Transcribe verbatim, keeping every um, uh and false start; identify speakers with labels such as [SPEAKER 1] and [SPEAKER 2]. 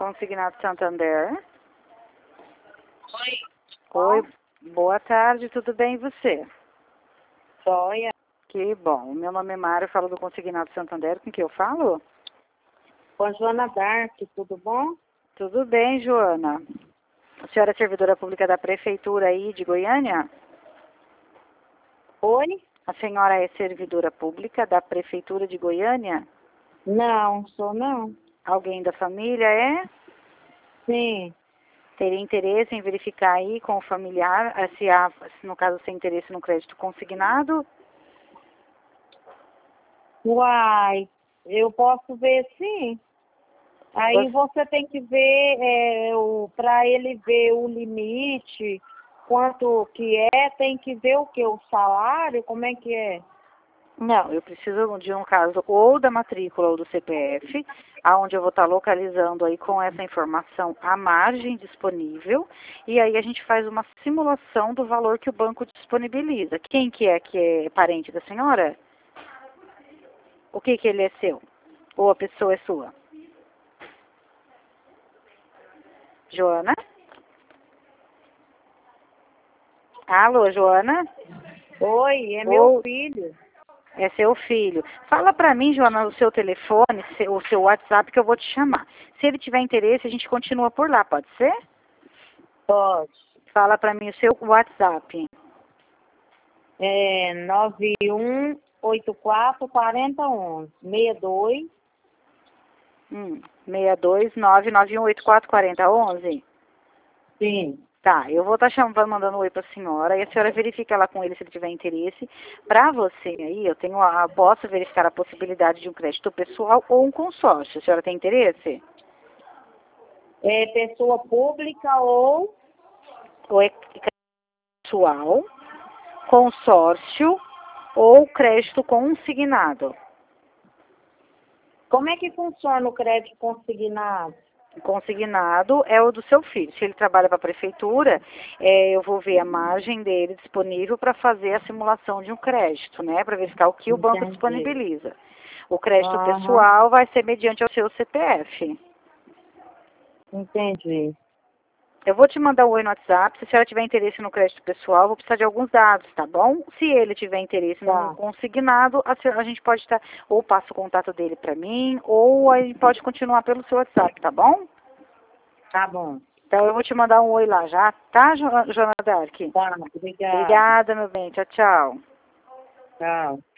[SPEAKER 1] Consignado Santander.
[SPEAKER 2] Oi.
[SPEAKER 1] Oi, boa tarde, tudo bem e você?
[SPEAKER 2] Joia.
[SPEAKER 1] Que bom. Meu nome é Mário, eu falo do Consignado Santander. Com que eu falo?
[SPEAKER 2] Com a Joana Dark, tudo bom?
[SPEAKER 1] Tudo bem, Joana. A senhora é servidora pública da Prefeitura aí de Goiânia?
[SPEAKER 2] Oi?
[SPEAKER 1] A senhora é servidora pública da Prefeitura de Goiânia?
[SPEAKER 2] Não, sou não.
[SPEAKER 1] Alguém da família é?
[SPEAKER 2] Sim.
[SPEAKER 1] Teria interesse em verificar aí com o familiar, eh, se há, se no caso, tem interesse no crédito consignado?
[SPEAKER 2] Uai, eu posso ver sim. Aí você tem que ver, é, o, para ele ver o limite, quanto que é, tem que ver o que? O salário, como é que é?
[SPEAKER 1] Não, eu preciso de um caso ou da matrícula ou do C P F, aonde eu vou estar localizando aí com essa informação a margem disponível, e aí a gente faz uma simulação do valor que o banco disponibiliza. Quem que é que é parente da senhora? O que que ele é seu? Ou a pessoa é sua? Joana? Alô, Joana?
[SPEAKER 2] Oi, é meu
[SPEAKER 1] Ou
[SPEAKER 2] filho.
[SPEAKER 1] é seu filho? Fala pra mim, Joana, o seu telefone, o seu WhatsApp, que eu vou te chamar. Se ele tiver interesse, a gente continua por lá, pode ser?
[SPEAKER 2] Pode.
[SPEAKER 1] Fala pra mim o seu WhatsApp.
[SPEAKER 2] É nove um oito quatro quatro zero um um seis dois.
[SPEAKER 1] Hum, seis dois nove nove um oito quatro quatro zero um um.
[SPEAKER 2] Sim.
[SPEAKER 1] Tá, eu vou estar chamando, mandando um oi para a senhora, e a senhora verifica lá com ele se ele tiver interesse. Para você aí, eu tenho a, posso verificar a possibilidade de um crédito pessoal ou um consórcio. A senhora tem interesse?
[SPEAKER 2] É pessoa pública ou...
[SPEAKER 1] Ou é pessoal, consórcio ou crédito consignado?
[SPEAKER 2] Como é que funciona o crédito consignado?
[SPEAKER 1] Consignado é o do seu filho. Se ele trabalha para a prefeitura, é, eu vou ver a margem dele disponível para fazer a simulação de um crédito, né? Para verificar o que o banco
[SPEAKER 2] Entendi.
[SPEAKER 1] disponibiliza. O crédito
[SPEAKER 2] Aham,
[SPEAKER 1] pessoal vai ser mediante o seu C P F.
[SPEAKER 2] entendi.
[SPEAKER 1] Eu vou te mandar um oi no WhatsApp. Se a senhora tiver interesse no crédito pessoal, vou precisar de alguns dados, tá bom? Se ele tiver interesse no
[SPEAKER 2] Tá,
[SPEAKER 1] consignado, a, senhora- a gente pode estar, ou passa o contato dele para mim, ou aí pode continuar pelo seu WhatsApp, tá bom?
[SPEAKER 2] tá bom.
[SPEAKER 1] Então eu vou te mandar um oi lá já, tá, Jo- Joana Dark?
[SPEAKER 2] Tá, obrigada.
[SPEAKER 1] Obrigada, meu bem. Tchau, tchau.
[SPEAKER 2] Tchau.